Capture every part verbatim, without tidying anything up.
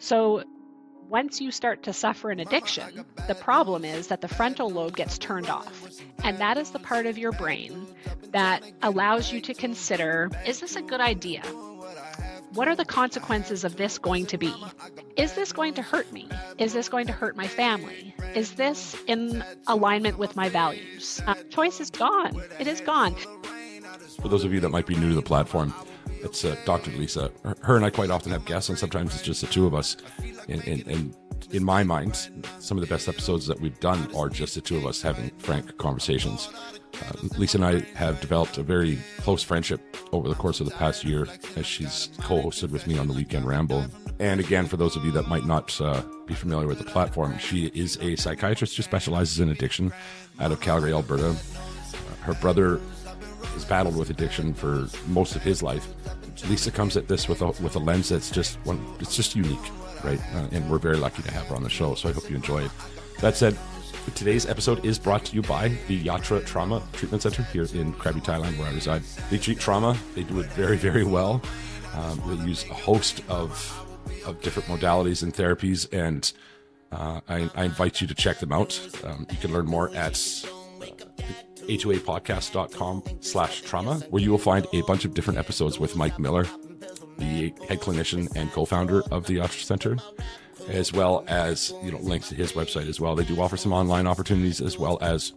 So once you start to suffer an addiction, the problem is that the frontal lobe gets turned off. And that is the part of your brain that allows you to consider, is this a good idea? What are the consequences of this going to be? Is this going to hurt me? Is this going to hurt my family? Is this in alignment with my values? Uh, choice is gone. It is gone. For those of you that might be new to the platform, it's uh, Doctor Lisa. Her and I quite often have guests, and sometimes it's just the two of us. And, and, and in my mind, some of the best episodes that we've done are just the two of us having frank conversations. Uh, Lisa and I have developed a very close friendship over the course of the past year as she's co-hosted with me on the Weekend Ramble. And again, for those of you that might not uh, be familiar with the platform, she is a psychiatrist who specializes in addiction out of Calgary, Alberta. Uh, her brother has battled with addiction for most of his life. Lisa comes at this with a, with a lens that's just one, it's just unique, right? Uh, and we're very lucky to have her on the show, so I hope you enjoy it. That said, today's episode is brought to you by the Yatra Trauma Treatment Center here in Krabi, Thailand, where I reside. They treat trauma. They do it very, very well. Um, they use a host of of different modalities and therapies, and uh, I, I invite you to check them out. Um, you can learn more at a two a podcast dot com slash trauma, where you will find a bunch of different episodes with Mike Miller, the head clinician and co-founder of the Yatra Center, as well as, you know, links to his website as well. They do offer some online opportunities, as well as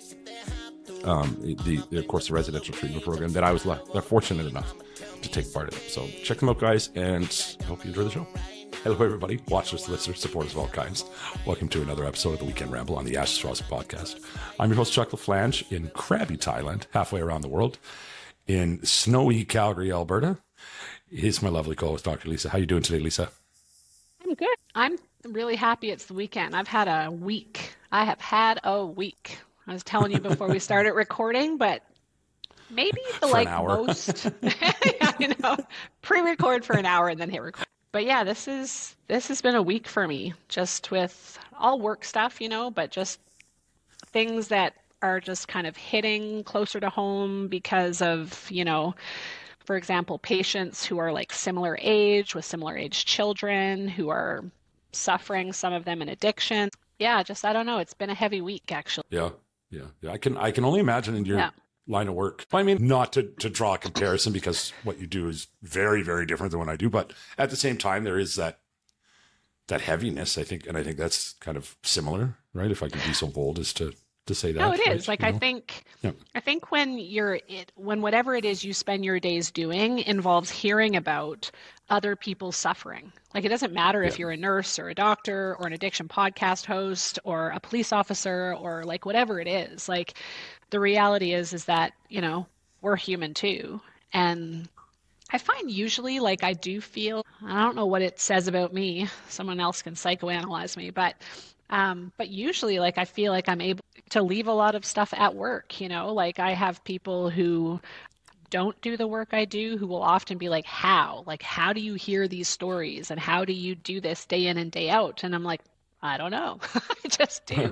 um, the, the, of course, the residential treatment program that I was le- fortunate enough to take part in. So check them out, guys, and I hope you enjoy the show. Hello, everybody. Watchers, listeners, supporters of all kinds. Welcome to another episode of the Weekend Ramble on the Ashes Ross podcast. I'm your host, Chuck LaFlange, in Krabi, Thailand, halfway around the world. In snowy Calgary, Alberta, is my lovely co-host, Doctor Lisa. How are you doing today, Lisa? I'm good. I'm really happy it's the weekend. I've had a week. I have had a week. I was telling you before we started recording, but maybe the for like an hour. most, you know, pre-record for an hour and then hit record. But yeah, this is this has been a week for me, just with all work stuff, you know, but just things that are just kind of hitting closer to home because of, you know, for example, patients who are like similar age with similar age children who are suffering, some of them in addiction. Yeah, just, I don't know. It's been a heavy week, actually. Yeah, yeah, yeah. I can I can only imagine in your Yeah. line of work. I mean, not to, to draw a comparison, because what you do is very, very different than what I do. But at the same time, there is that that heaviness, I think. And I think that's kind of similar, right? If I could be so bold as to to say that. No, it right? is. Like, You I know? think, Yeah. I think when you're, it, when whatever it is you spend your days doing involves hearing about other people's suffering. Like, it doesn't matter if Yeah. you're a nurse or a doctor or an addiction podcast host or a police officer or like whatever it is. Like, the reality is, is that, you know, we're human too. And I find usually, like, I do feel, I don't know what it says about me. Someone else can psychoanalyze me, but Um, but usually, like, I feel like I'm able to leave a lot of stuff at work, you know, like I have people who don't do the work I do who will often be like, how? Like, how do you hear these stories? And how do you do this day in and day out? And I'm like, I don't know. I just do.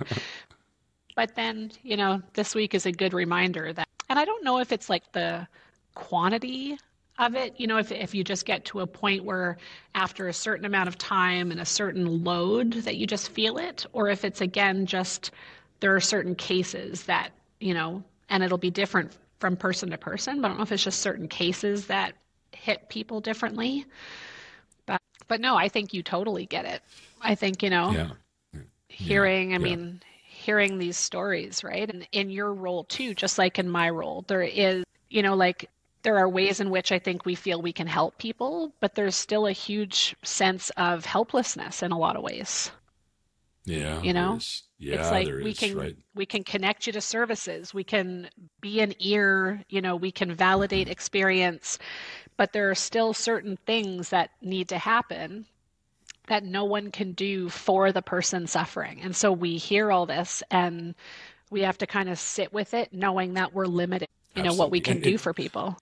But then, you know, this week is a good reminder that, and I don't know if it's like the quantity of it, you know, if if you just get to a point where after a certain amount of time and a certain load that you just feel it, or if it's, again, just there are certain cases that, you know, and it'll be different from person to person, but I don't know if it's just certain cases that hit people differently. But but no, I think you totally get it. I think, you know, Yeah. hearing, I Yeah. mean, hearing these stories, right? And in your role too, just like in my role, there is, you know, like, there are ways in which I think we feel we can help people, but there's still a huge sense of helplessness in a lot of ways. Yeah. You know, there is. Yeah, it's like there we is, can right. we can connect you to services, we can be an ear, you know, we can validate experience, but there are still certain things that need to happen that no one can do for the person suffering. And so we hear all this and we have to kind of sit with it, knowing that we're limited, you know, what we Absolutely. can And do it- for people.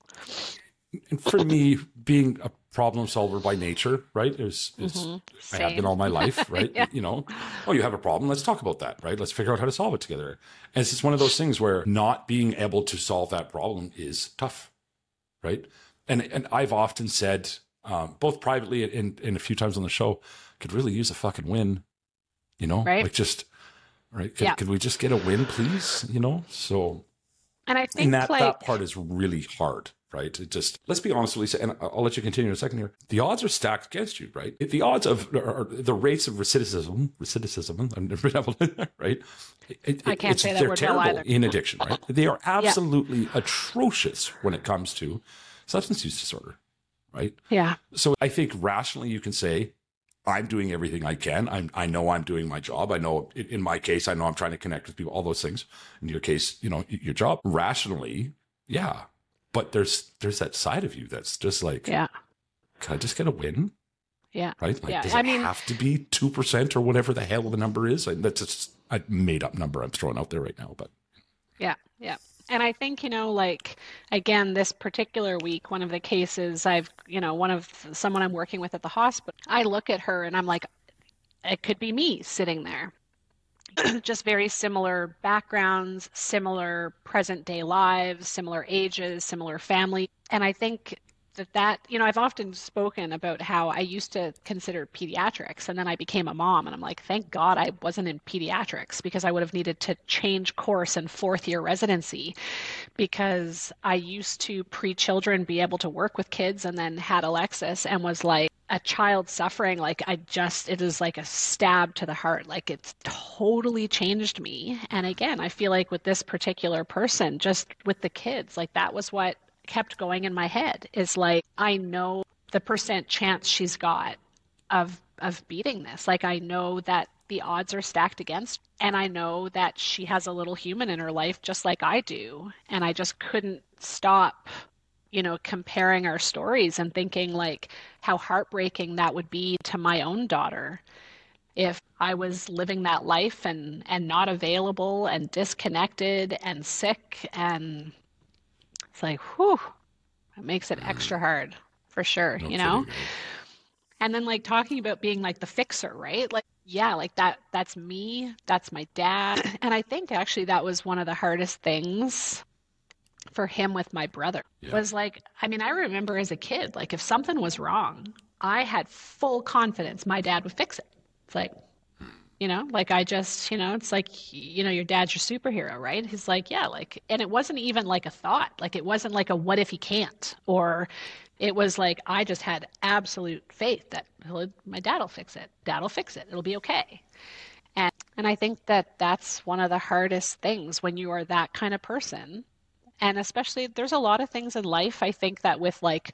And for me, being a problem solver by nature, right, is, is Mhm. I have Same. been all my life, right? Yeah. You know, oh, you have a problem. Let's talk about that, right? Let's figure out how to solve it together. And it's just one of those things where not being able to solve that problem is tough, right? And and I've often said um, both privately and, and a few times on the show, could really use a fucking win, you know, right? Like just, right. Could, yeah. could we just get a win, please? You know, so, and I think and that, like, that part is really hard, right? It just, let's be honest, Lisa, and I'll let you continue in a second here. The odds are stacked against you, right? The odds of, or the rates of recidivism, recidivism, I'm never able to, right? It, I can't it's, say that they're word terrible well either. in addiction, right? They are absolutely yeah. atrocious when it comes to substance use disorder, right? Yeah. So I think rationally you can say, I'm doing everything I can. I'm, I know I'm doing my job. I know in my case, I know I'm trying to connect with people, all those things. In your case, you know, your job. Rationally, yeah. But there's there's that side of you that's just like, yeah. Can I just get a win? Yeah. Right? Like, yeah. does I it mean, have to be two percent or whatever the hell the number is? Like, that's just a made up number I'm throwing out there right now. But yeah, yeah. And I think, you know, like, again, this particular week, one of the cases I've, you know, one of someone I'm working with at the hospital, I look at her and I'm like, it could be me sitting there. Just very similar backgrounds, similar present day lives, similar ages, similar family. And I think that that, you know, I've often spoken about how I used to consider pediatrics and then I became a mom and I'm like, thank God I wasn't in pediatrics because I would have needed to change course in fourth year residency because I used to pre-children be able to work with kids and then had Alexis and was like a child suffering. Like I just, it is like a stab to the heart. Like it's totally changed me. And again, I feel like with this particular person, just with the kids, like that was what kept going in my head is like, I know the percent chance she's got of of beating this. Like I know that the odds are stacked against her, and I know that she has a little human in her life just like I do. And I just couldn't stop, you know, comparing our stories and thinking like how heartbreaking that would be to my own daughter if I was living that life and and not available and disconnected and sick. And it's like, whew, it makes it extra hard for sure, no you know? kidding, right? And then like talking about being like the fixer, right? Like, yeah, like that, that's me, that's my dad. And I think actually that was one of the hardest things for him with my brother yeah. was like, I mean, I remember as a kid, like if something was wrong, I had full confidence my dad would fix it. It's like, you know, like I just, you know, it's like, you know, your dad's your superhero, right? He's like, yeah, like, and it wasn't even like a thought. Like it wasn't like a what if he can't, or it was like, I just had absolute faith that my dad will fix it. Dad will fix it. It'll be okay. And, and I think that that's one of the hardest things when you are that kind of person. And especially there's a lot of things in life, I think that with like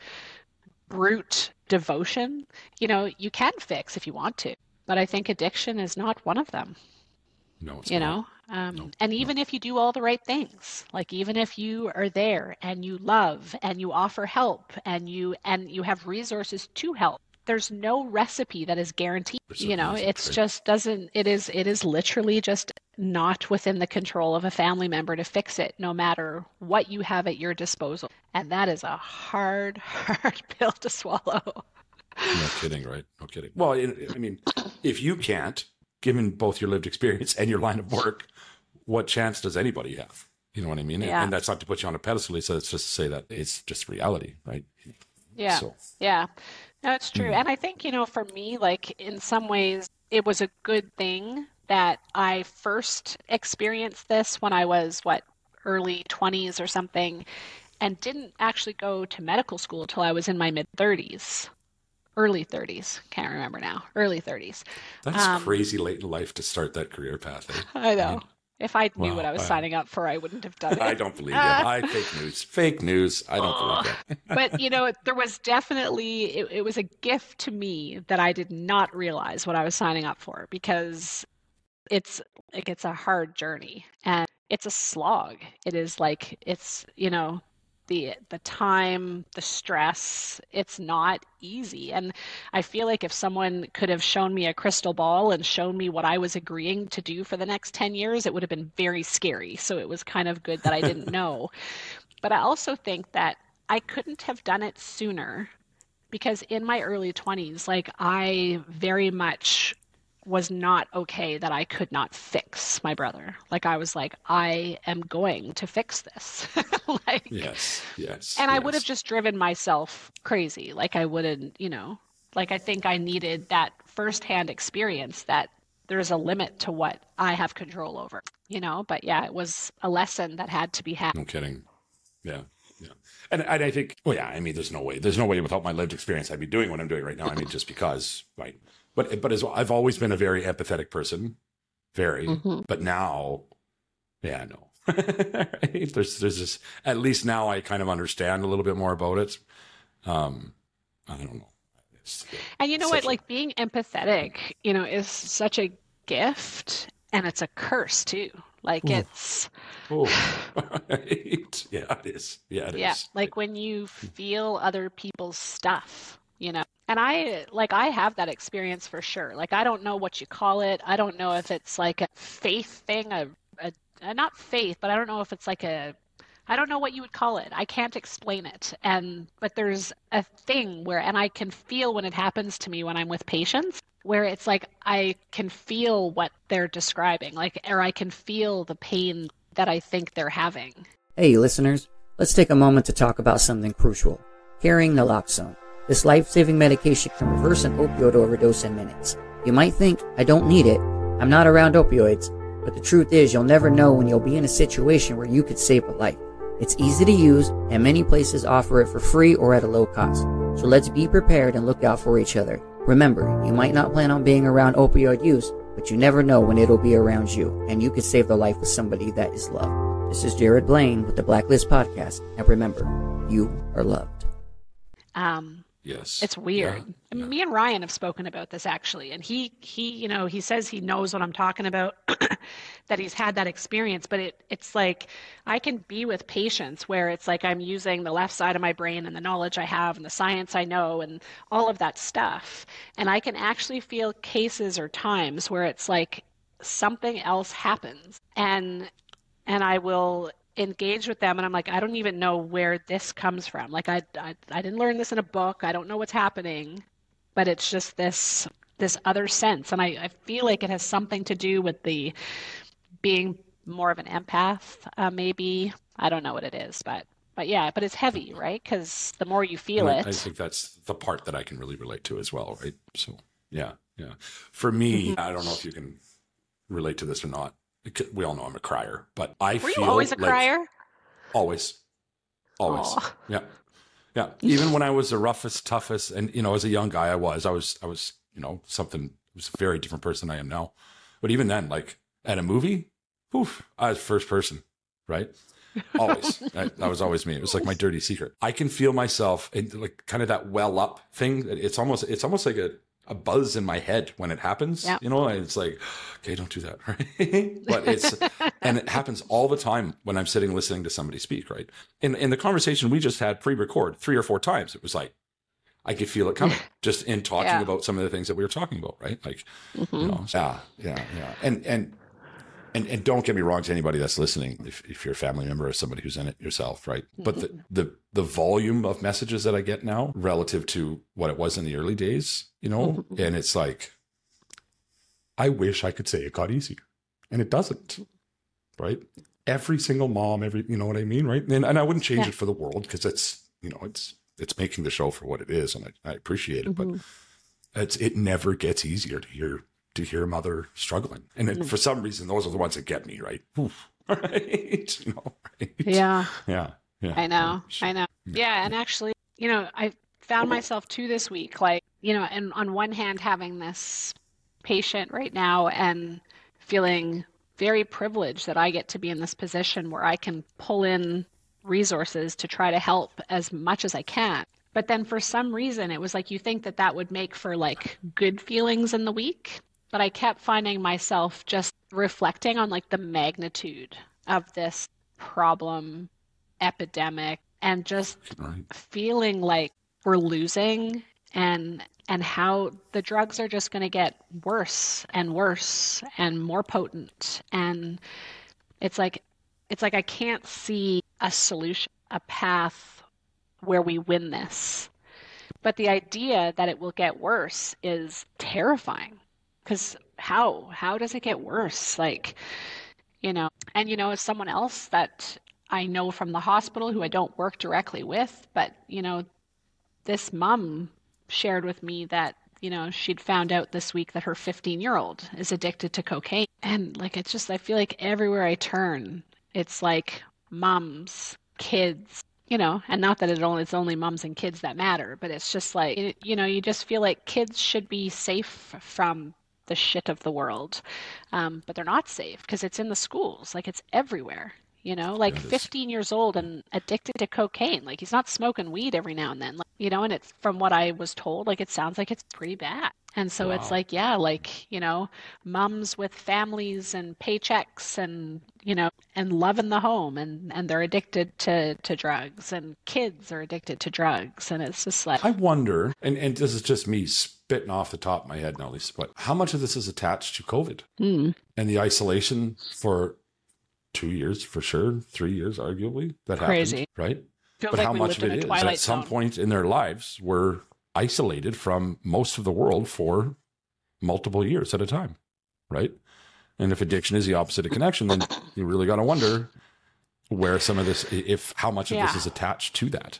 brute devotion, you know, you can fix if you want to. But I think addiction is not one of them. No, it's you not. know, um, no, and even no. if you do all the right things, like even if you are there and you love and you offer help and you and you have resources to help, there's no recipe that is guaranteed. You know, it's just doesn't. It is. It is literally just not within the control of a family member to fix it, no matter what you have at your disposal. And that is a hard, hard pill to swallow. No kidding, right? No kidding. Well, I mean, if you can't, given both your lived experience and your line of work, what chance does anybody have? You know what I mean? Yeah. And that's not to put you on a pedestal, Lisa. It's just to say that it's just reality, right? Yeah. So. Yeah. No, it's true. Mm. And I think, you know, for me, like in some ways, it was a good thing that I first experienced this when I was, what, early twenties or something, and didn't actually go to medical school till I was in my mid thirties. Early thirties. Can't remember now. Early thirties. That's um, crazy late in life to start that career path. Eh? I know. I mean, if I knew wow, what I was I, signing up for, I wouldn't have done it. I don't believe you. I fake news. Fake news. I don't oh, believe that. But, you know, there was definitely, it, it was a gift to me that I did not realize what I was signing up for, because it's like, it's a hard journey and it's a slog. It is like, it's, you know, the the time, the stress, it's not easy. And I feel like if someone could have shown me a crystal ball and shown me what I was agreeing to do for the next ten years, it would have been very scary. So it was kind of good that I didn't know. But I also think that I couldn't have done it sooner, because in my early twenties, like I very much was not okay that I could not fix my brother. Like I was like, I am going to fix this. Like, Yes, yes, and I would have yes. just driven myself crazy. Like I wouldn't, you know, like I think I needed that firsthand experience that there's a limit to what I have control over, you know, but yeah, it was a lesson that had to be had. No kidding. Yeah. Yeah. And, and I think, well, yeah, I mean, there's no way, there's no way without my lived experience I'd be doing what I'm doing right now. I mean, just because, right. But, but as well, I've always been a very empathetic person, very, Mm-hmm. but now, yeah, no. Right? There's, there's this, at least now I kind of understand a little bit more about it. Um, I don't know. It's, And you know what, such a- like being empathetic, you know, is such a gift and it's a curse too. Like Ooh. it's, oh, right. Yeah, it is. Yeah, it yeah, is. like when you feel other people's stuff, you know. And I like I have that experience for sure. Like I don't know what you call it. I don't know if it's like a faith thing, a, a, a not faith, but I don't know if it's like a I don't know what you would call it. I can't explain it. And but there's a thing where and I can feel when it happens to me when I'm with patients where it's like I can feel what they're describing, like or I can feel the pain that I think they're having. Hey listeners, let's take a moment to talk about something crucial. Carrying naloxone. This life-saving medication can reverse an opioid overdose in minutes. You might think, I don't need it, I'm not around opioids, but the truth is you'll never know when you'll be in a situation where you could save a life. It's easy to use, and many places offer it for free or at a low cost. So let's be prepared and look out for each other. Remember, you might not plan on being around opioid use, but you never know when it'll be around you, and you could save the life of somebody that is loved. This is Jared Blaine with the Blacklist Podcast, and remember, you are loved. Um, Yes. It's weird. Yeah, I mean, yeah. Me and Ryan have spoken about this actually, and he he you know he says he knows what I'm talking about, that he's had that experience. But it it's like I can be with patients where it's like I'm using the left side of my brain and the knowledge I have and the science I know and all of that stuff, and I can actually feel cases or times where it's like something else happens, and and I will engage with them and I'm like, I don't even know where this comes from. Like I, I I didn't learn this in a book. I don't know what's happening, but it's just this this other sense. And I, I feel like it has something to do with the being more of an empath, uh, maybe. I don't know what it is, but but yeah, but it's heavy, right? Because the more you feel And I, it. I think that's the part that I can really relate to as well, right? So yeah, yeah. For me, Mhm. I don't know if you can relate to this or not. We all know I'm a crier, but I Were feel you always a like crier? always, always, Aw. yeah, yeah. Even when I was the roughest, toughest, and you know, as a young guy, I was, I was, I was, you know, something. I was a very different person I am now. But even then, like at a movie, poof, I was first person, right? Always, I, that was always me. It was like my dirty secret. I can feel myself in like kind of that well up thing. It's almost, it's almost like a. a buzz in my head when it happens, Yep. you know, and it's like, okay, don't do that. Right. But it's, and it happens all the time when I'm sitting listening to somebody speak, right. In, in the conversation we just had pre-record three or four times, it was like, I could feel it coming just in talking Yeah. about some of the things that we were talking about. Right. Like, Mhm. you know, yeah, yeah, yeah. And, and, and, and don't get me wrong to anybody that's listening, if, if you're a family member or somebody who's in it yourself, right? But the, the the volume of messages that I get now relative to what it was in the early days, you know, and it's like, I wish I could say it got easier, and it doesn't, right? Every single mom, every, you know what I mean, right? And, and I wouldn't change Yeah. it for the world because it's, you know, it's it's making the show for what it is, and I, I appreciate it, Mhm. but it's it never gets easier to hear to hear a mother struggling. And it, for some reason, those are the ones that get me, right? Oof. Right? You know, right? Yeah. Yeah. Yeah. I know, So, I know. Yeah, and actually, you know, I found myself too this week, like, you know, and on one hand, having this patient right now and feeling very privileged that I get to be in this position where I can pull in resources to try to help as much as I can. But then for some reason, it was like you think that that would make for like good feelings in the week. But I kept finding myself just reflecting on like the magnitude of this problem, epidemic, and just right. feeling like we're losing and and how the drugs are just going to get worse and worse and more potent. And it's like it's like I can't see a solution, a path where we win this. But the idea that it will get worse is terrifying because how? How does it get worse? Like, you know, and, you know, as someone else that I know from the hospital who I don't work directly with, but, you know, this mom shared with me that, you know, she'd found out this week that her fifteen year old is addicted to cocaine. And like, it's just, I feel like everywhere I turn, it's like moms, kids, you know, and not that it only, it's only moms and kids that matter, but it's just like, it, you know, you just feel like kids should be safe from the shit of the world. Um, but they're not safe because it's in the schools, like it's everywhere. You know, like fifteen years old and addicted to cocaine. Like he's not smoking weed every now and then, like, you know, and it's from what I was told, like it sounds like it's pretty bad. And so wow. It's like, yeah, like, you know, moms with families and paychecks and, you know, and loving the home and, and they're addicted to, to drugs and kids are addicted to drugs. And it's just like, I wonder, and, and this is just me spitting off the top of my head now, Lisa, but how much of this is attached to COVID mm. and the isolation for two years for sure, three years arguably that Crazy. happened, right? Feels but like how much of it is at some zone. point in their lives were isolated from most of the world for multiple years at a time, right? And if addiction is the opposite of connection, then you really got to wonder where some of this, if how much of yeah. this is attached to that,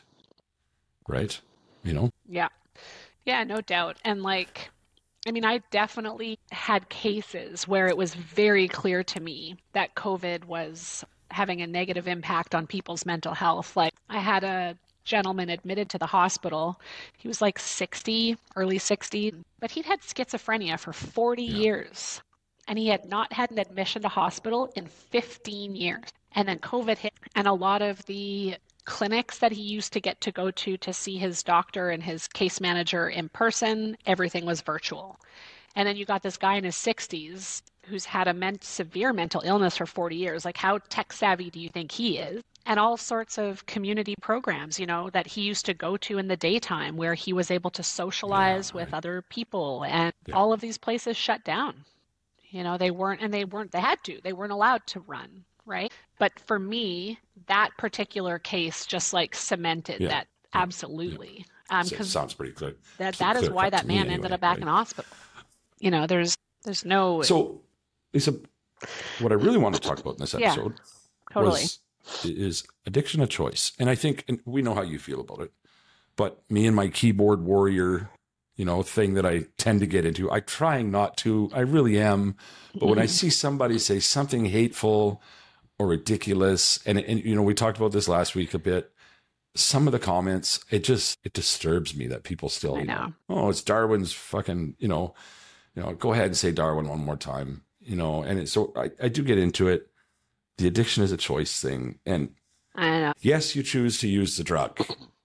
right? You know? Yeah. Yeah, no doubt. And like, I mean, I definitely had cases where it was very clear to me that COVID was having a negative impact on people's mental health. Like I had a gentleman admitted to the hospital. He was like sixty, early sixty, but he'd had schizophrenia for forty yeah. years. And he had not had an admission to hospital in fifteen years. And then COVID hit. And a lot of the clinics that he used to get to go to to see his doctor and his case manager in person, everything was virtual. And then you got this guy in his sixties who's had a men- severe mental illness for forty years. Like, how tech savvy do you think he is? And all sorts of community programs, you know, that he used to go to in the daytime where he was able to socialize yeah, right. with other people. And yeah. all of these places shut down. You know, they weren't, and they weren't, they had to, they weren't allowed to run, right? But for me, that particular case just like cemented yeah. that absolutely. Yeah. Um, cause sounds pretty clear. That, that is why that man anyway, ended up back right? in hospital. You know, there's, there's no. So, Lisa, what I really want to talk about in this episode yeah, totally. was, is addiction a choice? And I think, and we know how you feel about it, but me and my keyboard warrior, you know, thing that I tend to get into, I trying not to, I really am. But when I see somebody say something hateful or ridiculous, and, and, you know, we talked about this last week a bit, some of the comments, it just, it disturbs me that people still, I you know. know, oh, it's Darwin's fucking, you know, you know, go ahead and say Darwin one more time, you know, and it, so I, I do get into it. The addiction is a choice thing. And I know. Yes, you choose to use the drug,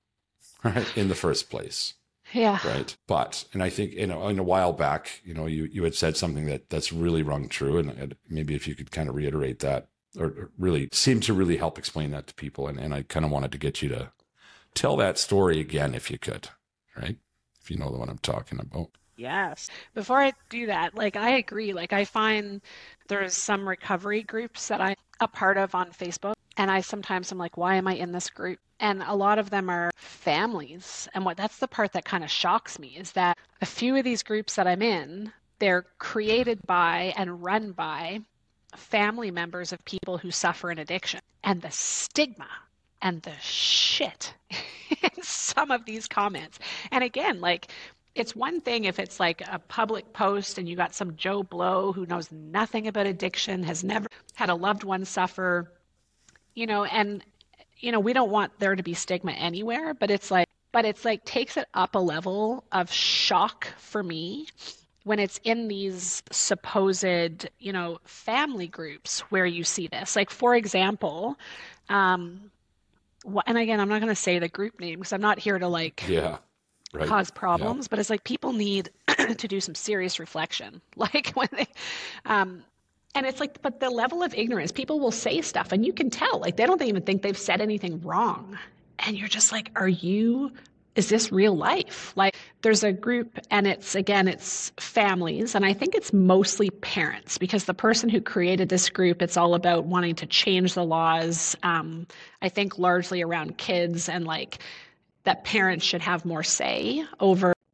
right, in the first place. Yeah. Right. But, and I think, you know, in a while back, you know, you, you had said something that that's really rung true. And maybe if you could kind of reiterate that, or really seem to really help explain that to people. And, and I kind of wanted to get you to tell that story again, if you could, right? If you know the one I'm talking about. Yes. Before I do that, like, I agree. Like, I find there's some recovery groups that I'm a part of on Facebook. And I sometimes I'm like, why am I in this group? And a lot of them are families. And what that's the part that kind of shocks me is that a few of these groups that I'm in, they're created by and run by family members of people who suffer an addiction. And the stigma and the shit in some of these comments. And again, like, it's one thing if it's like a public post and you got some Joe Blow who knows nothing about addiction, has never had a loved one suffer, you know, and, you know, we don't want there to be stigma anywhere, but it's like, but it's like takes it up a level of shock for me when it's in these supposed, you know, family groups where you see this. Like, for example, um, and again, I'm not going to say the group name because I'm not here to like, yeah. Right. cause problems, yeah. but it's like people need to do some serious reflection. Like when they, um, and it's like, but the level of ignorance, people will say stuff and you can tell, like, they don't even think they've said anything wrong. And you're just like, are you, is this real life? Like, there's a group and it's, again, it's families. And I think it's mostly parents because the person who created this group, it's all about wanting to change the laws. Um, I think largely around kids and like, that parents should have more say over,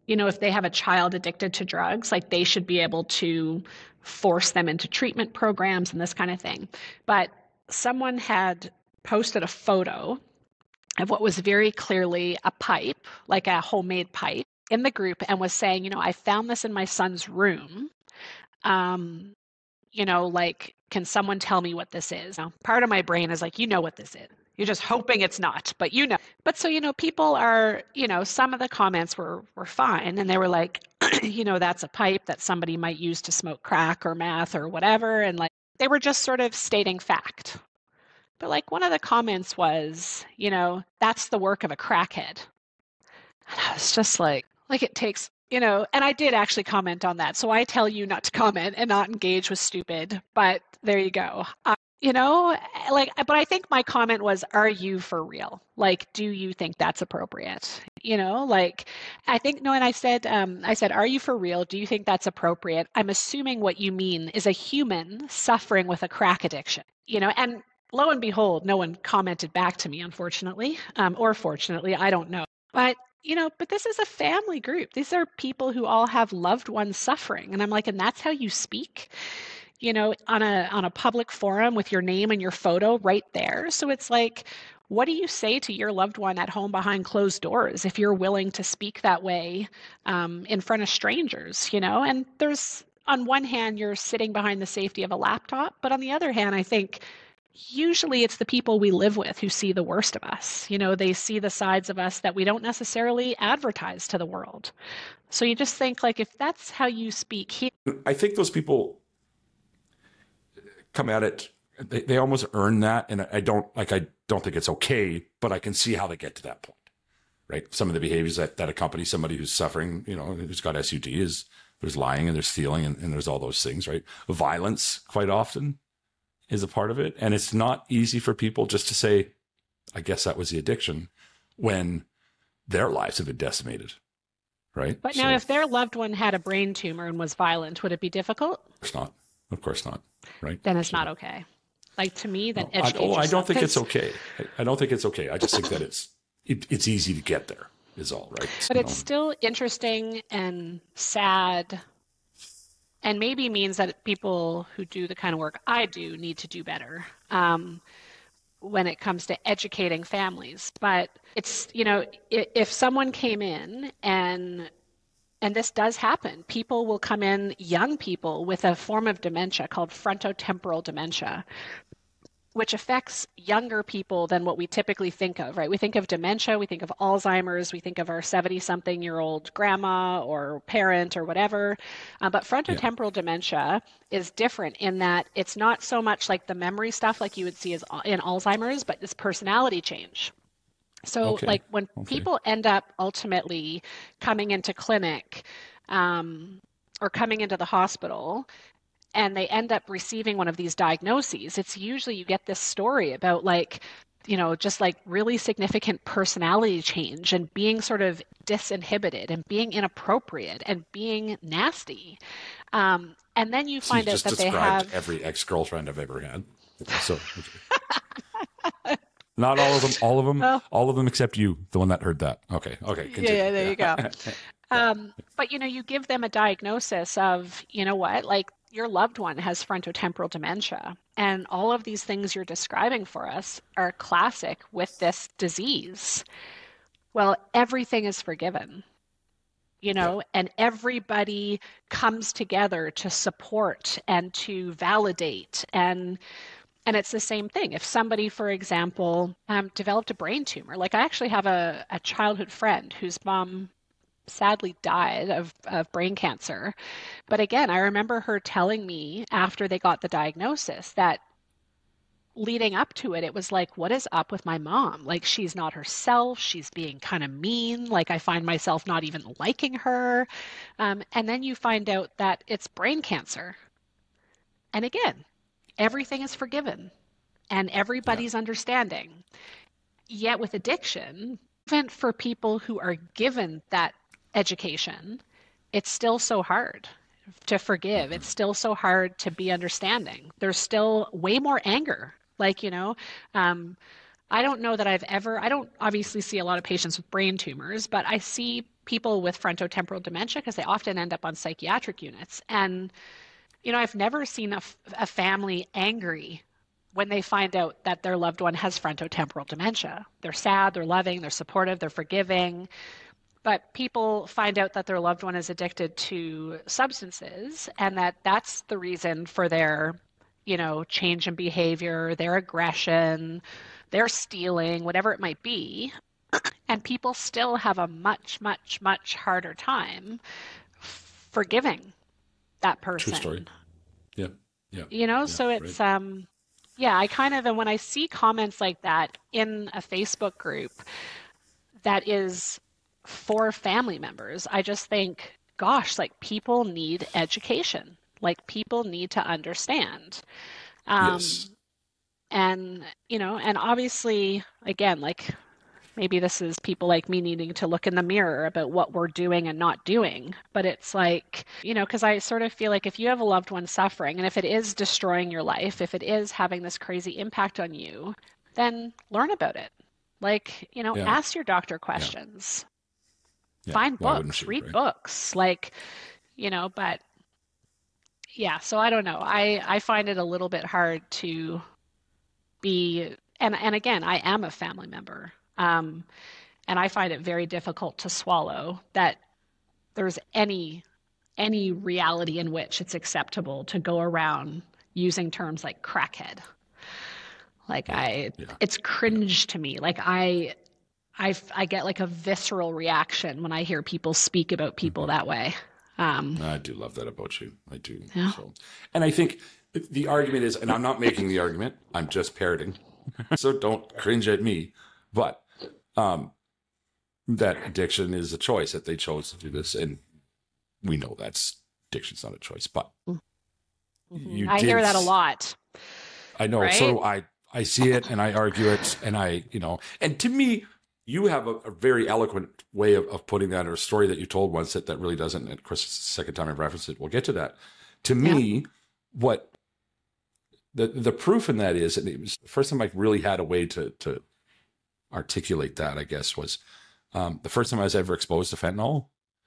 you know, if they have a child addicted to drugs, like they should be able to force them into treatment programs and this kind of thing. But someone had posted a photo of what was very clearly a pipe, like a homemade pipe, in the group, and was saying, you know, I found this in my son's room. Um, you know, like, can someone tell me what this is? Now, part of my brain is like, you know what this is. You're just hoping it's not, but you know. But so, you know, people are, you know, some of the comments were were fine, and they were like, you know, that's a pipe that somebody might use to smoke crack or meth or whatever, and like they were just sort of stating fact. But like one of the comments was, you know, that's the work of a crackhead. And I was just like, like it takes, you know, and I did actually comment on that. So I tell you not to comment and not engage with stupid, but there you go. Uh, you know, like, but I think my comment was, are you for real? Like, do you think that's appropriate? You know, like, I think, no, and I said, um, I said, are you for real? Do you think that's appropriate? I'm assuming what you mean is a human suffering with a crack addiction, you know, and lo and behold, no one commented back to me, unfortunately, um, or fortunately, I don't know. But you know, but this is a family group. These are people who all have loved ones suffering. And I'm like, and that's how you speak, you know, on a on a public forum with your name and your photo right there. So it's like, what do you say to your loved one at home behind closed doors if you're willing to speak that way um, in front of strangers, you know? And there's, on one hand, you're sitting behind the safety of a laptop, but on the other hand, I think usually it's the people we live with who see the worst of us. You know, they see the sides of us that we don't necessarily advertise to the world. So you just think, like, if that's how you speak here. I think those people come at it, they, they almost earn that. And I don't, like, I don't think it's okay, but I can see how they get to that point, right? Some of the behaviors that, that accompany somebody who's suffering, you know, who's got S U D is there's lying and there's stealing and, and there's all those things, right? Violence quite often is a part of it. And it's not easy for people just to say, I guess that was the addiction, when their lives have been decimated, right? But now so, if their loved one had a brain tumor and was violent, would it be difficult? Of course not. Of course not, right? Then it's so, not okay. Like, to me, then no, educate I, oh, yourself. I don't think it's okay. I, I don't think it's okay. I just think that it's it, it's easy to get there is all, right? But so, it's still interesting and sad, and maybe means that people who do the kind of work I do need to do better um, when it comes to educating families. But it's, you know, if someone came in and, and this does happen, people will come in, young people, with a form of dementia called frontotemporal dementia, which affects younger people than what we typically think of, right? We think of dementia, we think of Alzheimer's, we think of our seventy-something-year-old grandma or parent or whatever. Uh, but frontotemporal yeah. dementia is different in that it's not so much like the memory stuff like you would see as in Alzheimer's, but it's personality change. So okay. like when okay. people end up ultimately coming into clinic um, or coming into the hospital, and they end up receiving one of these diagnoses, it's usually you get this story about, like, you know, just like really significant personality change and being sort of disinhibited and being inappropriate and being nasty. Um, and then you find so you out that they have every ex-girlfriend I've ever had. So not all of them, all of them, well, all of them except you, the one that heard that. Okay. Okay. Continue. Yeah, there you go. um, but, you know, you give them a diagnosis of, you know what, like, your loved one has frontotemporal dementia, and all of these things you're describing for us are classic with this disease. Well, everything is forgiven, you know, yeah. and everybody comes together to support and to validate. And and it's the same thing. If somebody, for example, um, developed a brain tumor, like I actually have a, a childhood friend whose mom sadly died of, of brain cancer. But again, I remember her telling me after they got the diagnosis that leading up to it, it was like, what is up with my mom? Like, she's not herself. She's being kind of mean. Like, I find myself not even liking her. Um, and then you find out that it's brain cancer. And again, everything is forgiven and everybody's yeah. understanding. Yet with addiction, even for people who are given that education, it's still so hard to forgive. It's still so hard to be understanding. There's still way more anger. Like, you know, um, I don't know that I've ever, I don't obviously see a lot of patients with brain tumors, but I see people with frontotemporal dementia because they often end up on psychiatric units. And, you know, I've never seen a, a family angry when they find out that their loved one has frontotemporal dementia. They're sad, they're loving, they're supportive, they're forgiving. But people find out that their loved one is addicted to substances and that that's the reason for their, you know, change in behavior, their aggression, their stealing, whatever it might be. And people still have a much, much, much harder time forgiving that person. True story. Yeah. Yeah. You know, yeah, so it's, right. um, yeah, I kind of, and when I see comments like that in a Facebook group that is for family members, I just think, gosh, like people need education. Like people need to understand. Um, yes. And, you know, and obviously, again, like maybe this is people like me needing to look in the mirror about what we're doing and not doing. But it's like, you know, because I sort of feel like if you have a loved one suffering and if it is destroying your life, if it is having this crazy impact on you, then learn about it. Like, you know, Yeah. ask your doctor questions. Yeah. Find Why wouldn't books, you, read right? books, like, you know, but yeah, so I don't know. I, I find it a little bit hard to be, and, and again, I am a family member. Um, and I find it very difficult to swallow that there's any, any reality in which it's acceptable to go around using terms like crackhead. Like I, Yeah. it's cringe to me. Like I, I, I get like a visceral reaction when I hear people speak about people that way. Um, I do love that about you. I do. Yeah. So, and I think the argument is, and I'm not making the argument, I'm just parroting. So don't cringe at me. But um, that addiction is a choice, that they chose to do this. And we know that's addiction's not a choice. But you I did, hear that a lot. I know. right? So I, I see it and I argue it. And I, you know, and to me, you have a, a very eloquent way of, of putting that, or a story that you told once that, that really doesn't, and of course, it's the second time I've referenced it. We'll get to that. To me, what the the proof in that is, and it was the first time I really had a way to to articulate that, I guess, was um, the first time I was ever exposed to fentanyl.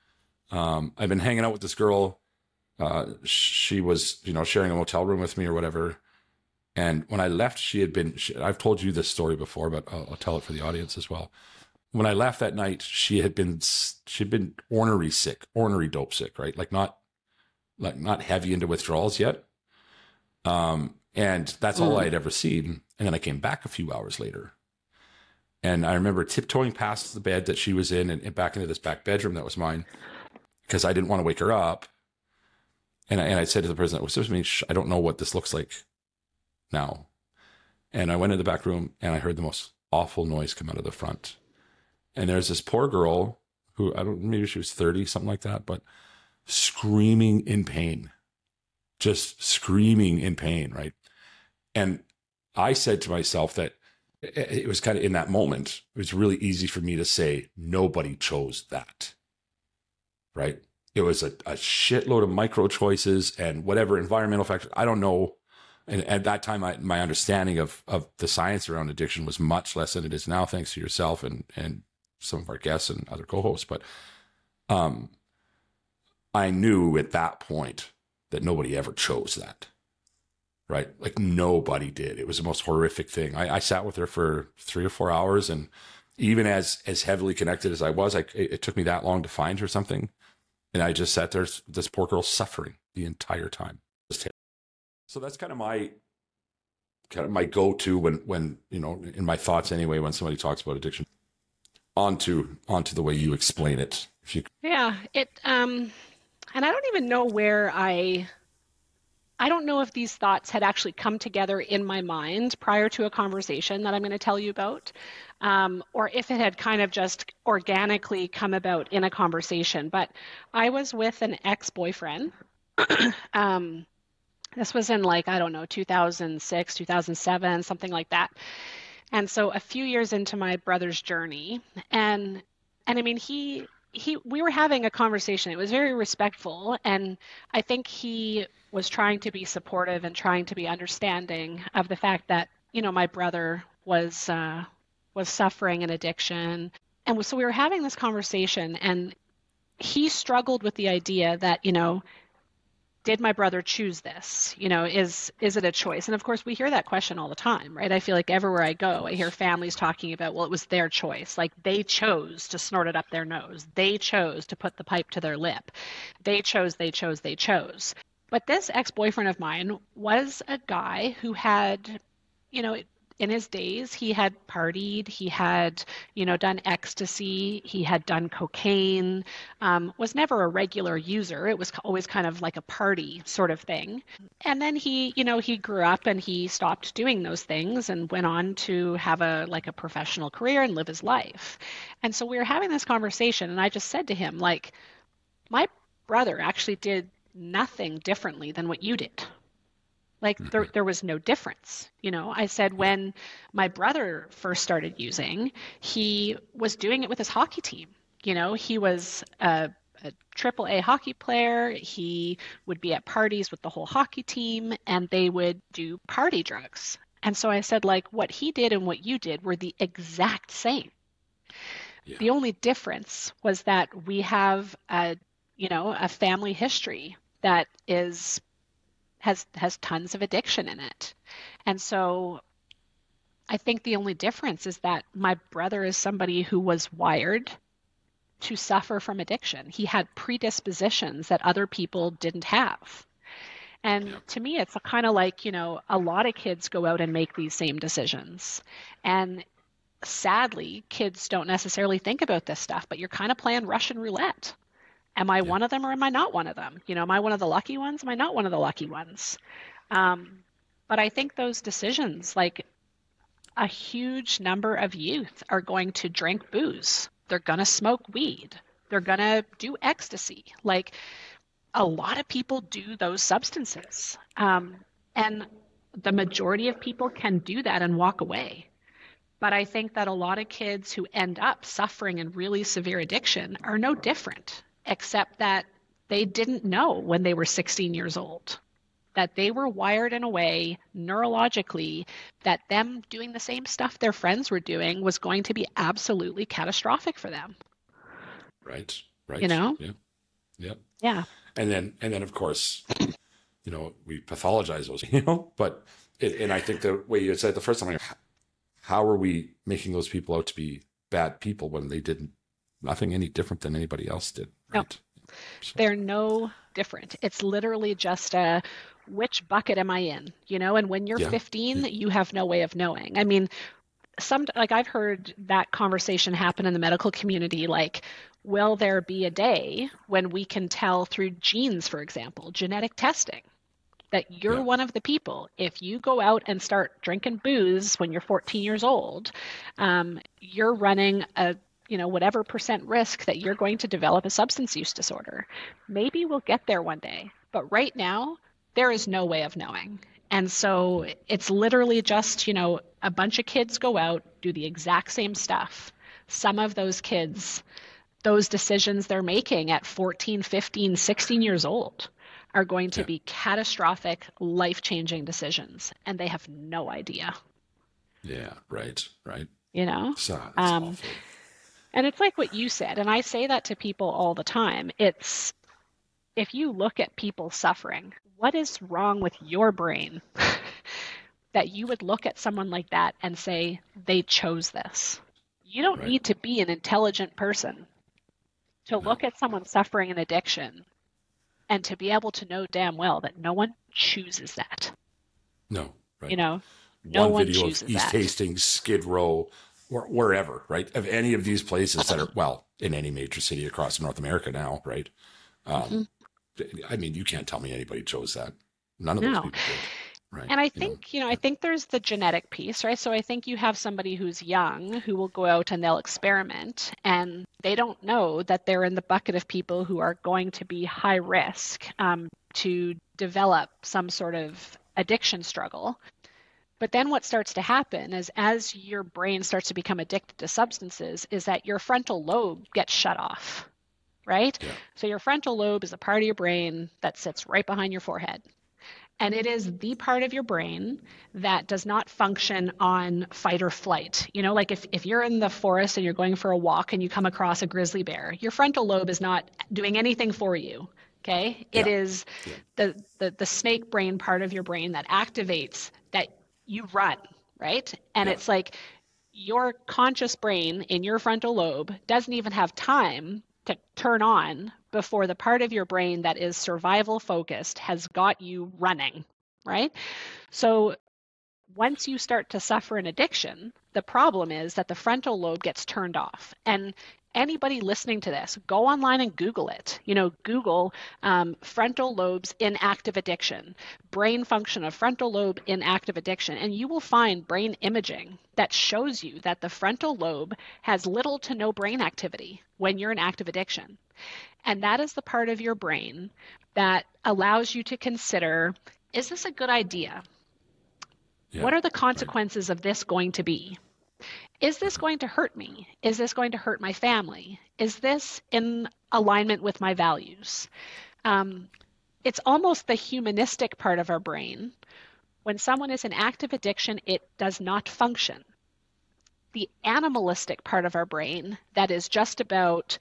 Um, I've been hanging out with this girl. Uh, she was, you know, sharing a motel room with me or whatever. And when I left, she had been, she, I've told you this story before, but I'll, I'll tell it for the audience as well. When I left that night, she had been, she'd been ornery sick, ornery dope sick, right? Like not, like not heavy into withdrawals yet. Um, and that's all Mm. I had ever seen. And then I came back a few hours later. And I remember tiptoeing past the bed that she was in and, and back into this back bedroom that was mine, because I didn't want to wake her up. And I, and I said to the person that was with me, I don't know what this looks like now. And I went into the back room and I heard the most awful noise come out of the front. And there's this poor girl who, I don't, maybe she was thirty, something like that, but screaming in pain, just screaming in pain. Right. And I said to myself that it was kind of in that moment, it was really easy for me to say, nobody chose that. Right. It was a, a shitload of micro choices and whatever environmental factors. I don't know. And at that time, I, my understanding of, of the science around addiction was much less than it is now, thanks to yourself and, and some of our guests and other co-hosts. But um, I knew at that point that nobody ever chose that, right? Like nobody did. It was the most horrific thing. I, I sat with her for three or four hours. And even as, as heavily connected as I was, I, it, it took me that long to find her something. And I just sat there, this poor girl suffering the entire time. So that's kind of my kind of my go-to when, when, you know, in my thoughts anyway, when somebody talks about addiction. Onto onto the way you explain it. If you Yeah, it um and I don't even know where I I don't know if these thoughts had actually come together in my mind prior to a conversation that I'm going to tell you about, um, or if it had kind of just organically come about in a conversation. But I was with an ex-boyfriend. um, this was in like, I don't know, two thousand six, two thousand seven, something like that. And so a few years into my brother's journey, and and I mean, he he we were having a conversation. It was very respectful, and I think he was trying to be supportive and trying to be understanding of the fact that, you know, my brother was uh, was suffering an addiction. And so we were having this conversation, and he struggled with the idea that, you know, did my brother choose this? You know, is is it a choice? And of course, we hear that question all the time, right? I feel like everywhere I go, I hear families talking about, well, it was their choice. Like they chose to snort it up their nose. They chose to put the pipe to their lip. They chose, they chose, they chose. But this ex-boyfriend of mine was a guy who had, you know, in his days, he had partied, he had, you know, done ecstasy, he had done cocaine, um, was never a regular user. It was always kind of like a party sort of thing. And then he, you know, he grew up and he stopped doing those things and went on to have a, like a professional career and live his life. And so we were having this conversation and I just said to him, like, my brother actually did nothing differently than what you did. Like there, there was no difference. You know, I said when my brother first started using, he was doing it with his hockey team. You know, he was a, a triple A hockey player. He would be at parties with the whole hockey team and they would do party drugs. And so I said, like, what he did and what you did were the exact same. Yeah. The only difference was that we have a, you know, a family history that is has has tons of addiction in it. And so I think the only difference is that my brother is somebody who was wired to suffer from addiction. He had predispositions that other people didn't have. And yeah. to me, it's kind of like, you know, a lot of kids go out and make these same decisions. And sadly, kids don't necessarily think about this stuff, but you're kind of playing Russian roulette. Am I yeah. one of them or am I not one of them? You know, am I one of the lucky ones? Am I not one of the lucky ones? Um, but I think those decisions, like a huge number of youth are going to drink booze. They're going to smoke weed. They're going to do ecstasy. Like a lot of people do those substances. Um, and the majority of people can do that and walk away. But I think that a lot of kids who end up suffering in really severe addiction are no different, except that they didn't know when they were sixteen years old, that they were wired in a way neurologically that them doing the same stuff their friends were doing was going to be absolutely catastrophic for them. Right, right. You know? Yeah, yeah. Yeah. And then, and then of course, you know, we pathologize those, you know, but, it, and I think the way you said it the first time, like, how are we making those people out to be bad people when they didn't nothing any different than anybody else did, right? No, so. They're no different. It's literally just a, which bucket am I in? You know, and when you're yeah. fifteen, yeah. you have no way of knowing. I mean, some, like I've heard that conversation happen in the medical community, like, will there be a day when we can tell through genes, for example, genetic testing, that you're yeah. one of the people, if you go out and start drinking booze when you're fourteen years old, um, you're running a you know, whatever percent risk that you're going to develop a substance use disorder. Maybe we'll get there one day, but right now there is no way of knowing. And so it's literally just, you know, a bunch of kids go out, do the exact same stuff. Some of those kids, those decisions they're making at fourteen, fifteen, sixteen years old are going to yeah. be catastrophic, life-changing decisions, and they have no idea. Yeah, right, right. You know? So, it's um, awful. And it's like what you said, and I say that to people all the time. It's, if you look at people suffering, what is wrong with your brain that you would look at someone like that and say, they chose this? You don't right. need to be an intelligent person to no. look at someone suffering an addiction and to be able to know damn well that no one chooses that. No, right. You know, no one, one video chooses of East that. Hastings, Skid Row, or wherever, right? Of any of these places that are, well, in any major city across North America now, right? Um, mm-hmm. I mean, you can't tell me anybody chose that. None of no. those people did. Right. And I think, you know, you know, I think there's the genetic piece, right? So I think you have somebody who's young who will go out and they'll experiment and they don't know that they're in the bucket of people who are going to be high risk um, to develop some sort of addiction struggle. But then what starts to happen is as your brain starts to become addicted to substances is that your frontal lobe gets shut off, right? Yeah. So your frontal lobe is a part of your brain that sits right behind your forehead. And it is the part of your brain that does not function on fight or flight. You know, like if, if you're in the forest and you're going for a walk and you come across a grizzly bear, your frontal lobe is not doing anything for you. Okay. It Yeah. is Yeah. the, the, the snake brain part of your brain that activates that you run, right? And Yeah. it's like your conscious brain in your frontal lobe doesn't even have time to turn on before the part of your brain that is survival focused has got you running, right? So once you start to suffer an addiction, the problem is that the frontal lobe gets turned off. And anybody listening to this, go online and Google it. You know, Google um, frontal lobes in active addiction, brain function of frontal lobe in active addiction, and you will find brain imaging that shows you that the frontal lobe has little to no brain activity when you're in active addiction. And that is the part of your brain that allows you to consider, is this a good idea? Yeah. What are the consequences of this going to be? Is this going to hurt me? Is this going to hurt my family? Is this in alignment with my values? Um, it's almost the humanistic part of our brain. When someone is in active addiction, it does not function. The animalistic part of our brain that is just about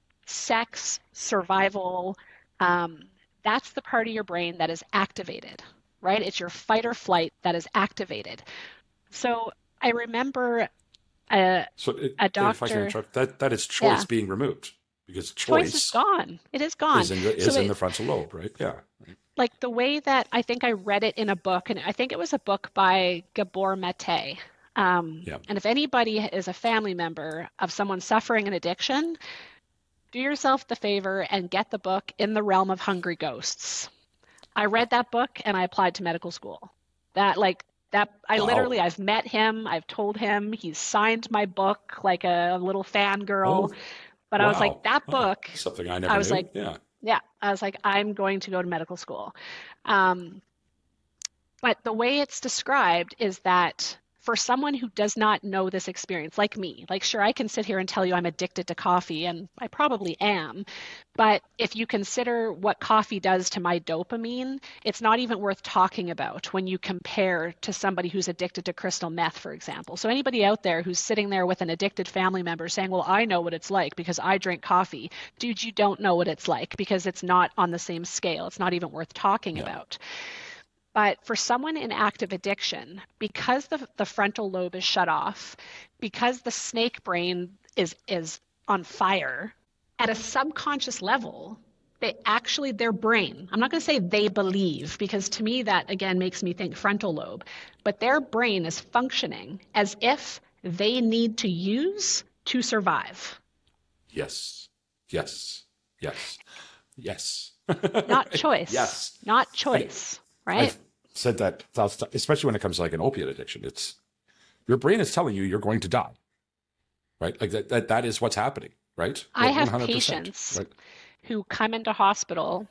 sex, survival, um, that's the part of your brain that is activated, right? It's your fight or flight that is activated. So I remember a, So it, a if I can doctor, interrupt, that that is choice Yeah. being removed because choice is choice gone. It is gone. is in the, is So in it- the frontal lobe, right? Yeah. like the way that I think I read it in a book, and I think it was a book by Gabor Mate. Um, Yeah. And if anybody is a family member of someone suffering an addiction, do yourself the favor and get the book In the Realm of Hungry Ghosts. I read that book and I applied to medical school. That like that I Wow. literally I've met him, I've told him, he's signed my book like a little fangirl. Oh, But I was wow. like, that Oh, book, something I never I was knew. like, yeah. yeah, I was like, I'm going to go to medical school. Um, but the way it's described is that for someone who does not know this experience, like me, like, sure, I can sit here and tell you I'm addicted to coffee, and I probably am. But if you consider what coffee does to my dopamine, it's not even worth talking about when you compare to somebody who's addicted to crystal meth, for example. So anybody out there who's sitting there with an addicted family member saying, well, I know what it's like because I drink coffee. Dude, you don't know what it's like because it's not on the same scale. It's not even worth talking Yeah. about. But for someone in active addiction, because the, the frontal lobe is shut off, because the snake brain is is on fire, at a subconscious level, they actually, their brain, I'm not going to say they believe, because to me that again makes me think frontal lobe, but their brain is functioning as if they need to use to survive. Yes. Yes. Yes. Yes. Not choice. Yes. Not choice, right? I've said that thousands of times, especially when it comes to like an opiate addiction. It's your brain is telling you you're going to die, right? Like that, that, that is what's happening, right? I Like have one hundred percent, patients right? who come into hospital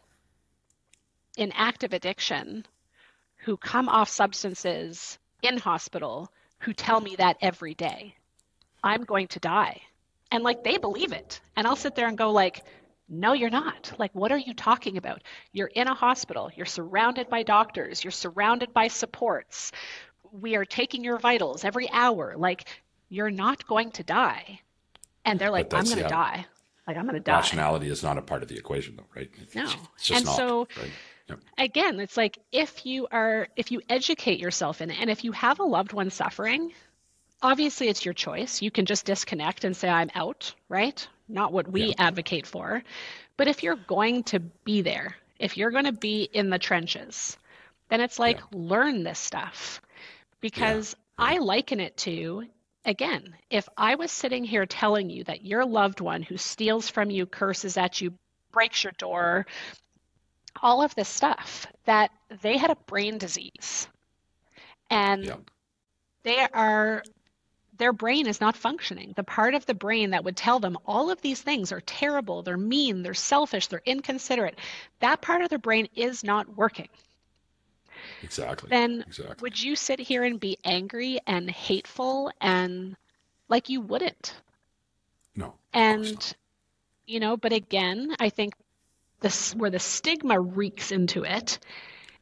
in active addiction, who come off substances in hospital, who tell me that every day. I'm going to die. And like they believe it. And I'll sit there and go like, no, you're not. Like, what are you talking about? You're in a hospital. You're surrounded by doctors. You're surrounded by supports. We are taking your vitals every hour. Like, you're not going to die. And they're like, But I'm that's- going to yeah. die. Like, I'm going to die. Rationality is not a part of the equation, though, right? It's No. just And not, so- right? Yep. Again, it's like if you are, if you educate yourself in it, and if you have a loved one suffering, obviously it's your choice. You can just disconnect and say, I'm out, right? Not what we Yeah. advocate for. But if you're going to be there, if you're going to be in the trenches, then it's like, Yeah. learn this stuff. Because I liken it to, again, if I was sitting here telling you that your loved one who steals from you, curses at you, breaks your door, all of this stuff, that they had a brain disease and Yeah. they are, their brain is not functioning. The part of the brain that would tell them all of these things are terrible, they're mean, they're selfish, they're inconsiderate, that part of their brain is not working. Exactly. Then Exactly. would you sit here and be angry and hateful and like you wouldn't? No. of course And, not. you know, but again, I think this where the stigma reeks into it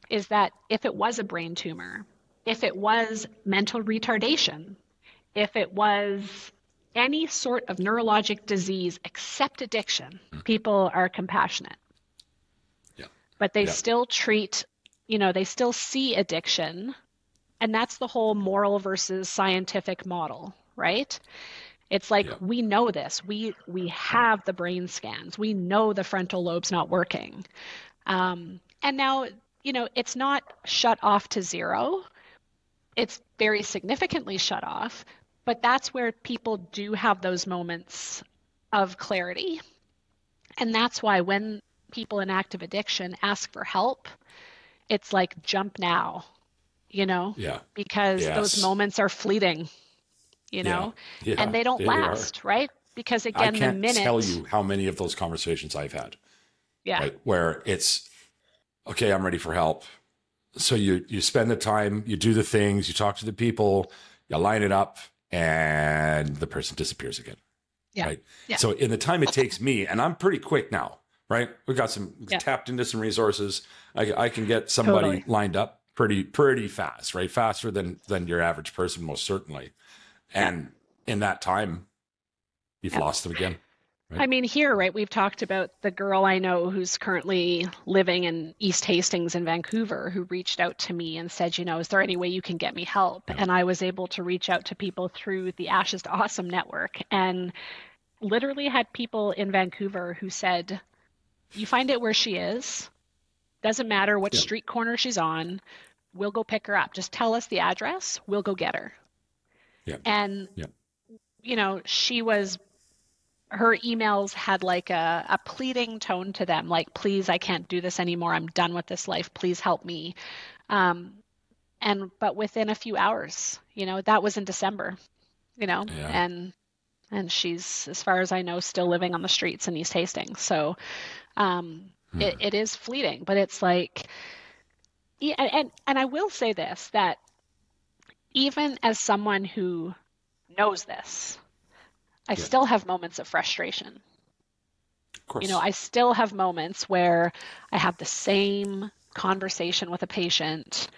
is that if it was a brain tumor, if it was mental retardation, if it was any sort of neurologic disease except addiction, people are compassionate. Yeah. But they Yeah. still treat, you know, they still see addiction. And that's the whole moral versus scientific model, right? It's like, Yeah. we know this. We we have the brain scans. We know the frontal lobe's not working. Um, and now, you know, it's not shut off to zero. It's very significantly shut off. But that's where people do have those moments of clarity. And that's why when people in active addiction ask for help, it's like, jump now, you know, Yeah. because Yes. those moments are fleeting, you Yeah. know, Yeah. and they don't Yeah, they are. last, right? Because I again, the can't minute, tell you how many of those conversations I've had, yeah, right? Where it's, okay, I'm ready for help. So you, you spend the time, you do the things, you talk to the people, you line it up, and the person disappears again. yeah, Right. yeah. So in the time it takes me, and I'm pretty quick now, right? We've got some Yeah. tapped into some resources. I, I can get somebody Totally. lined up pretty, pretty fast, right? Faster than, than your average person, most certainly. And in that time, you've Yeah. lost them again. Right. I mean, here, right, we've talked about the girl I know who's currently living in East Hastings in Vancouver who reached out to me and said, you know, is there any way you can get me help? Yeah. And I was able to reach out to people through the Ashes to Awesome network and literally had people in Vancouver who said, you find it where she is, doesn't matter what Yeah. street corner she's on, we'll go pick her up. Just tell us the address, we'll go get her. Yeah. And, Yeah. you know, she was, her emails had like a, a pleading tone to them, like, please, I can't do this anymore. I'm done with this life. Please help me. Um, and, but within a few hours, you know, that was in December, you know, Yeah. and, and she's, as far as I know, still living on the streets in East Hastings. So, um, Hmm. it, it is fleeting, but it's like, yeah, and, and I will say this, that even as someone who knows this, I Yeah. still have moments of frustration. Of course. You know, I still have moments where I have the same conversation with a patient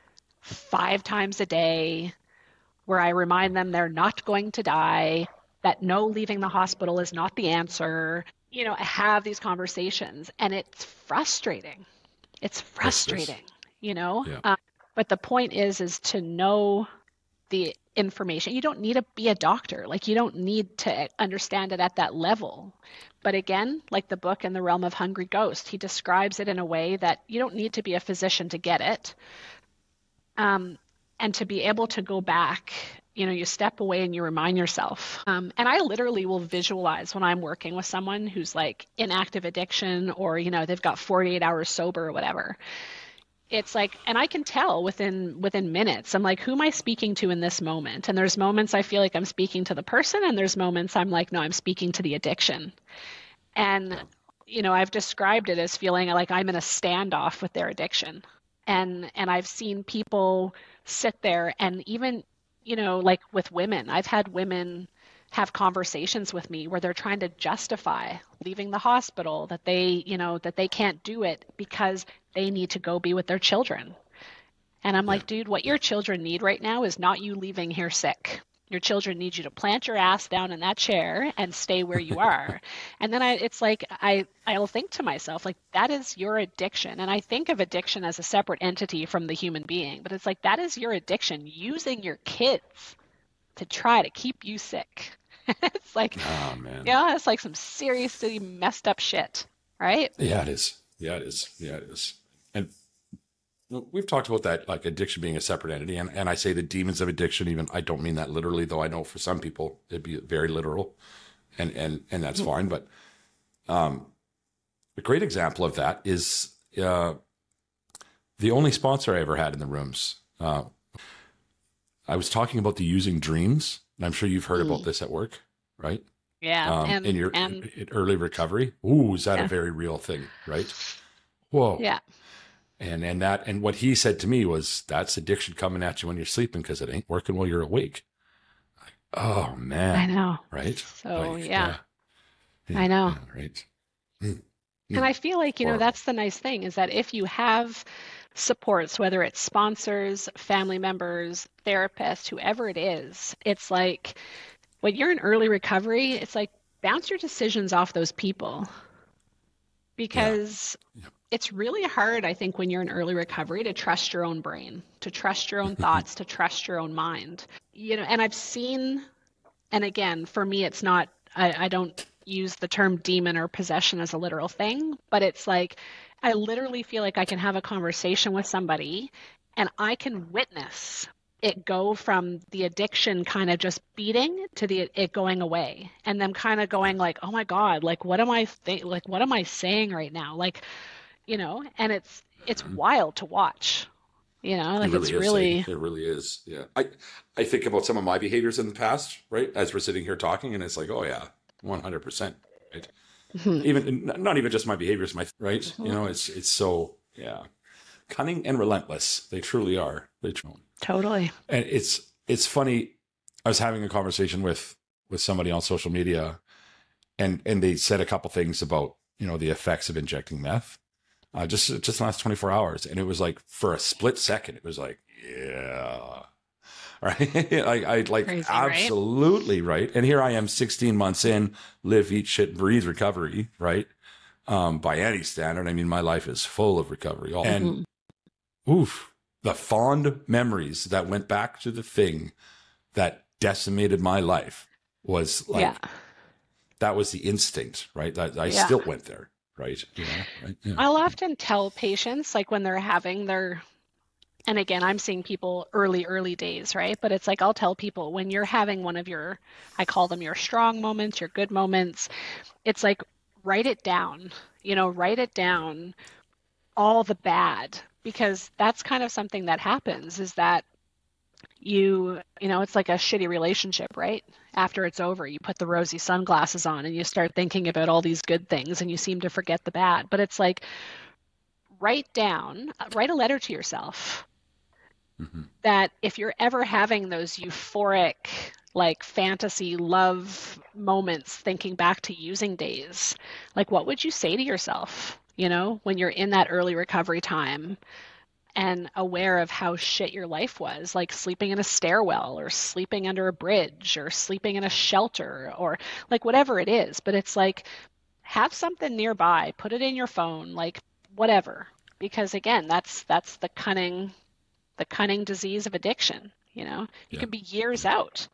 five times a day, where I remind them they're not going to die, that no, leaving the hospital is not the answer. You know, I have these conversations and it's frustrating. It's frustrating, you know? Yeah. Um, but the point is, is to know the information. You don't need to be a doctor. Like, you don't need to understand it at that level. But again, like the book In the Realm of Hungry Ghost, he describes it in a way that you don't need to be a physician to get it. Um, and to be able to go back, you know, you step away and you remind yourself. Um, and I literally will visualize when I'm working with someone who's like in active addiction, or, you know, they've got forty-eight hours sober or whatever. It's like, and I can tell within within minutes, I'm like, who am I speaking to in this moment? And there's moments I feel like I'm speaking to the person, and there's moments I'm like, no, I'm speaking to the addiction. And, you know, I've described it as feeling like I'm in a standoff with their addiction. And and I've seen people sit there, and even, you know, like with women, I've had women have conversations with me where they're trying to justify leaving the hospital, that they, you know, that they can't do it because they need to go be with their children. And I'm Yeah. like, dude, what your children need right now is not you leaving here sick. Your children need you to plant your ass down in that chair and stay where you are. And then I, it's like, I, I'll think to myself, like, that is your addiction. And I think of addiction as a separate entity from the human being, but it's like, that is your addiction, using your kids to try to keep you sick. It's like, Oh man. yeah, it's like some seriously messed up shit, right? Yeah, it is. Yeah, it is. Yeah, it is. And we've talked about that, like addiction being a separate entity. And, and I say the demons of addiction, even, I don't mean that literally, though I know for some people it'd be very literal, and, and, and that's fine. But um, a great example of that is uh, the only sponsor I ever had in the rooms. Uh, I was talking about the using dreams, and I'm sure you've heard about this at work, right? Yeah. Um, and, in your and in early recovery. Ooh, is that Yeah. a very real thing, right? Whoa. yeah. And and that and what he said to me was, that's addiction coming at you when you're sleeping because it ain't working while you're awake. Like, oh man. I know. Right? So, Like, yeah. Yeah, I know. yeah, right. Hmm. And I feel like, you know, that's the nice thing is that if you have supports, whether it's sponsors, family members, therapists, whoever it is, it's like when you're in early recovery, it's like bounce your decisions off those people because yeah. Yeah. It's really hard, I think, when you're in early recovery to trust your own brain, to trust your own thoughts, to trust your own mind. You know, and I've seen, and again, for me, it's not, I, I don't use the term demon or possession as a literal thing, but it's like, I literally feel like I can have a conversation with somebody and I can witness it go from the addiction kind of just beating to the it going away and them kind of going like, oh my God, like, what am I th- like, what am I saying right now? Like, you know, and it's, it's mm-hmm. wild to watch, you know, like it really it's is, really, it really is. Yeah. I, I think about some of my behaviors in the past, right? As we're sitting here talking and it's like, oh yeah, one hundred percent. Right. Mm-hmm. Even not even just my behaviors, my right. Mm-hmm. You know, it's it's so yeah, cunning and relentless. They truly are. They truly totally. And it's it's funny. I was having a conversation with with somebody on social media, and and they said a couple things about you know the effects of injecting meth, uh, just just the last twenty-four hours, and it was like for a split second, it was like yeah. Right. I, I like Crazy, absolutely right? right. And here I am sixteen months in, live, eat, shit, breathe recovery. Right. Um, by any standard. I mean, my life is full of recovery. Mm-hmm. And oof, the fond memories that went back to the thing that decimated my life was like, yeah. that was the instinct, right? That I yeah. still went there. Right. You know, right? Yeah. I'll often tell patients like when they're having their, and again, I'm seeing people early, early days, right? But it's like, I'll tell people when you're having one of your, I call them your strong moments, your good moments, it's like, write it down, you know, write it down, all the bad, because that's kind of something that happens is that you, you know, it's like a shitty relationship, right? After it's over, you put the rosy sunglasses on and you start thinking about all these good things and you seem to forget the bad. But it's like, write down, write a letter to yourself. Mm-hmm. That if you're ever having those euphoric, like fantasy love moments, thinking back to using days, like what would you say to yourself, you know, when you're in that early recovery time and aware of how shit your life was, like sleeping in a stairwell or sleeping under a bridge or sleeping in a shelter or like whatever it is. But it's like, have something nearby, put it in your phone, like whatever, because again, that's, that's the cunning the cunning disease of addiction, you know, you yeah. can be years yeah. out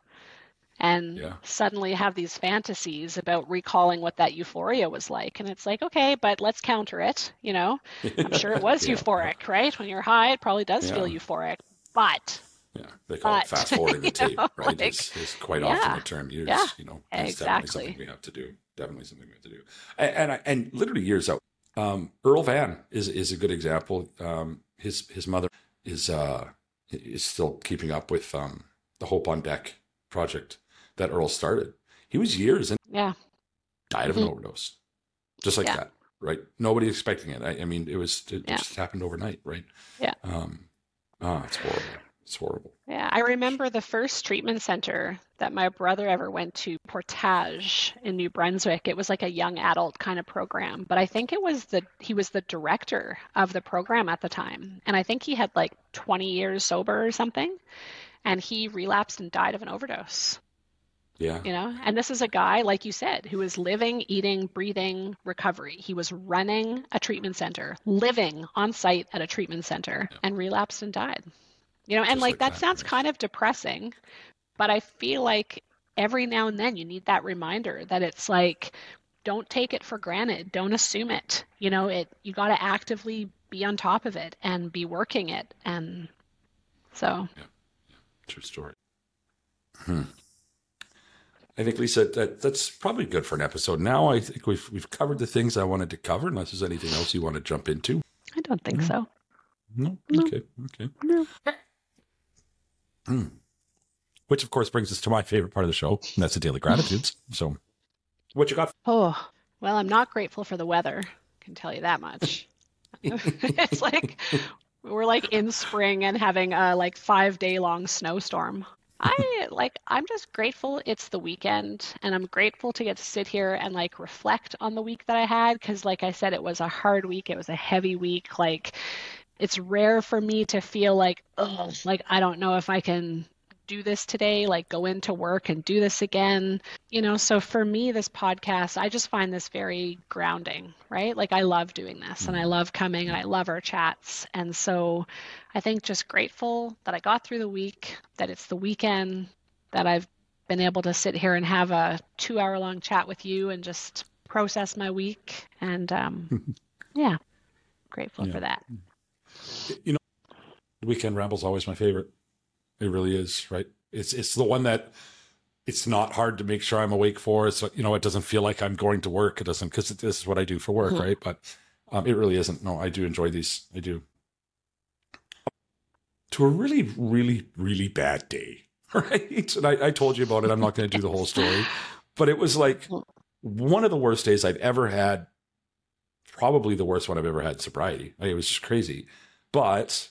and yeah. suddenly have these fantasies about recalling what that euphoria was like. And it's like, okay, but let's counter it. You know, I'm sure it was yeah. euphoric, right? When you're high, it probably does yeah. feel euphoric, but yeah, they call but, it fast forwarding the tape, know, right? Like, it's, it's quite yeah. often the term used, yeah. you know, it's exactly. definitely something we have to do. Definitely something we have to do. And, and, I, and literally years out, um, Earl Van is, is a good example. Um, his, his mother, is uh is still keeping up with um the Hope on Deck project that Earl started. He was years and yeah died of mm-hmm. an overdose, just like yeah. that, right? Nobody expecting it. I, I mean, it was it yeah. just happened overnight, right? Yeah. Um. Ah, it's horrible. It's horrible. Yeah, I remember the first treatment center that my brother ever went to, Portage in New Brunswick. It was like a young adult kind of program, but I think it was the he was the director of the program at the time, and I think he had like twenty years sober or something, and he relapsed and died of an overdose. Yeah. You know, and this is a guy, like you said, who was living, eating, breathing recovery. He was running a treatment center, living on site at a treatment center, yeah. and relapsed and died. You know, and like, like that, that sounds right. kind of depressing, but I feel like every now and then you need that reminder that it's like, don't take it for granted. Don't assume it. You know, it, you got to actively be on top of it and be working it. And so. Yeah. yeah. True story. Hmm. I think, Lisa, that that's probably good for an episode. Now I think we've, we've covered the things I wanted to cover, unless there's anything else you want to jump into. I don't think no. so. No? no. Okay. Okay. No. Mm. Which, of course, brings us to my favorite part of the show, and that's the Daily Gratitudes. So, what you got? Oh, well, I'm not grateful for the weather. I can tell you that much. It's like we're like in spring and having a like five day long snowstorm. I like I'm just grateful it's the weekend, and I'm grateful to get to sit here and like reflect on the week that I had, because like I said, it was a hard week, it was a heavy week. Like it's rare for me to feel like, oh, like I don't know if I can do this today, like go into work and do this again. You know, so for me, this podcast, I just find this very grounding, right? Like I love doing this and I love coming and I love our chats. And so I think just grateful that I got through the week, that it's the weekend, that I've been able to sit here and have a two hour long chat with you and just process my week. And um, yeah, grateful Yeah. for that. You know, Weekend Ramble's always my favorite. It really is, right? It's it's the one that it's not hard to make sure I'm awake for. It's, you know, it doesn't feel like I'm going to work. It doesn't, because this is what I do for work, Mhm. right? But um, it really isn't. No, I do enjoy these. I do. To a really, really, really bad day, right? And I, I told you about it. I'm not going to do the whole story, but it was like one of the worst days I've ever had. Probably the worst one I've ever had in sobriety. Like, it was just crazy. But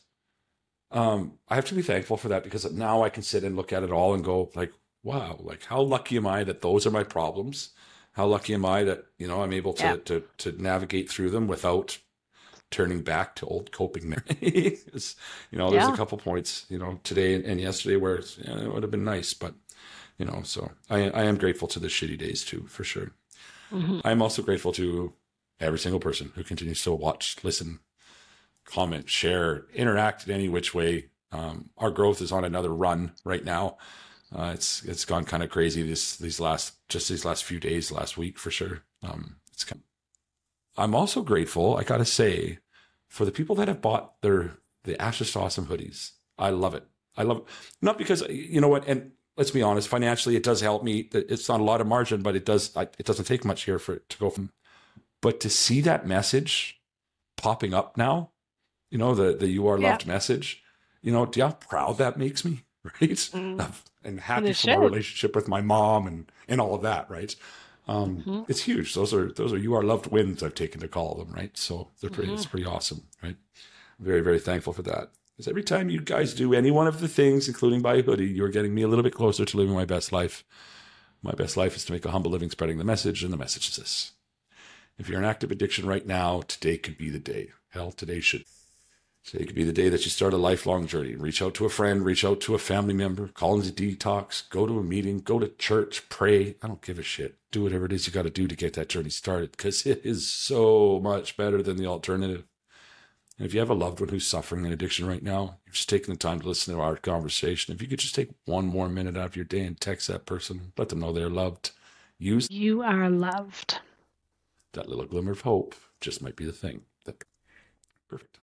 um, I have to be thankful for that, because now I can sit and look at it all and go like, wow, like how lucky am I that those are my problems? How lucky am I that, you know, I'm able to, Yeah. to, to navigate through them without turning back to old coping mechanisms. You know, there's Yeah. a couple points, you know, today and yesterday where it's, you know, it would have been nice, but you know, so I, I am grateful to the shitty days too, for sure. Mhm. I'm also grateful to every single person who continues to watch, listen, comment, share, interact in any which way. Um, our growth is on another run right now. Uh, it's it's gone kind of crazy this these last just these last few days, last week for sure. Um, it's kind of, I'm also grateful, I gotta say, for the people that have bought their the Ashes to Awesome hoodies. I love it. I love it. Not because, you know what, and let's be honest, financially it does help me. It's not a lot of margin, but it does. It doesn't take much here for it to go from. But to see that message popping up now, you know, the the you are loved Yeah. message, you know, do you know how proud that makes me, right? Mm. And happy it for my should. relationship with my mom and and all of that, right? Um, Mhm. It's huge. Those are those are you are loved wins, I've taken to call them, right? So they're pretty. Mhm. It's pretty awesome, right? Very very thankful for that. Because every time you guys do any one of the things, including buy a hoodie, you're getting me a little bit closer to living my best life. My best life is to make a humble living, spreading the message, and the message is this: if you're in active addiction right now, today could be the day. Hell, today should. Today could be the day that you start a lifelong journey. Reach out to a friend, reach out to a family member, call into detox, go to a meeting, go to church, pray. I don't give a shit. Do whatever it is you got to do to get that journey started, because it is so much better than the alternative. And if you have a loved one who's suffering an addiction right now, you're just taking the time to listen to our conversation. If you could just take one more minute out of your day and text that person, let them know they're loved. Use You are loved. that little glimmer of hope. Just might be the thing. That, perfect.